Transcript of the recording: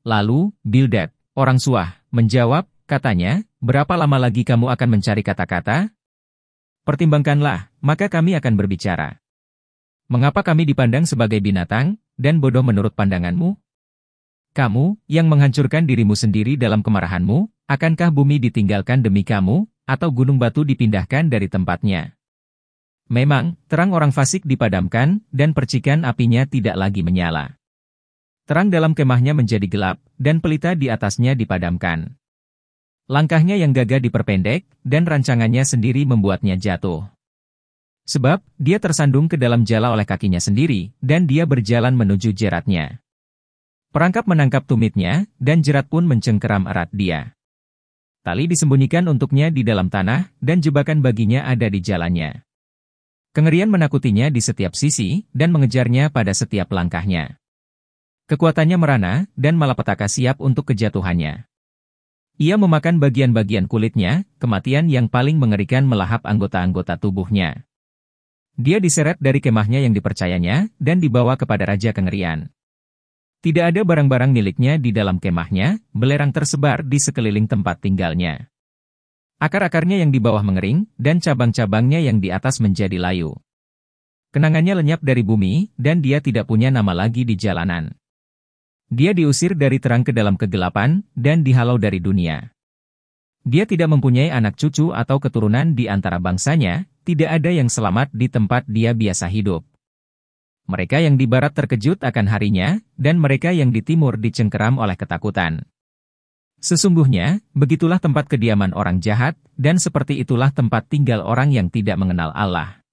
Lalu, Bildad, orang Suah, menjawab, katanya, berapa lama lagi kamu akan mencari kata-kata? Pertimbangkanlah, maka kami akan berbicara. Mengapa kami dipandang sebagai binatang, dan bodoh menurut pandanganmu? Kamu, yang menghancurkan dirimu sendiri dalam kemarahanmu, akankah bumi ditinggalkan demi kamu, atau gunung batu dipindahkan dari tempatnya? Memang, terang orang fasik dipadamkan, dan percikan apinya tidak lagi menyala. Terang dalam kemahnya menjadi gelap, dan pelita di atasnya dipadamkan. Langkahnya yang gagah diperpendek, dan rancangannya sendiri membuatnya jatuh. Sebab, dia tersandung ke dalam jala oleh kakinya sendiri, dan dia berjalan menuju jeratnya. Perangkap menangkap tumitnya, dan jerat pun mencengkeram erat dia. Tali disembunyikan untuknya di dalam tanah, dan jebakan baginya ada di jalannya. Kengerian menakutinya di setiap sisi, dan mengejarnya pada setiap langkahnya. Kekuatannya merana, dan malapetaka siap untuk kejatuhannya. Ia memakan bagian-bagian kulitnya, kematian yang paling mengerikan melahap anggota-anggota tubuhnya. Dia diseret dari kemahnya yang dipercayanya, dan dibawa kepada Raja Kengerian. Tidak ada barang-barang miliknya di dalam kemahnya, belerang tersebar di sekeliling tempat tinggalnya. Akar-akarnya yang di bawah mengering, dan cabang-cabangnya yang di atas menjadi layu. Kenangannya lenyap dari bumi, dan dia tidak punya nama lagi di jalanan. Dia diusir dari terang ke dalam kegelapan, dan dihalau dari dunia. Dia tidak mempunyai anak cucu atau keturunan di antara bangsanya, tidak ada yang selamat di tempat dia biasa hidup. Mereka yang di barat terkejut akan harinya, dan mereka yang di timur dicengkeram oleh ketakutan. Sesungguhnya, begitulah tempat kediaman orang jahat, dan seperti itulah tempat tinggal orang yang tidak mengenal Allah.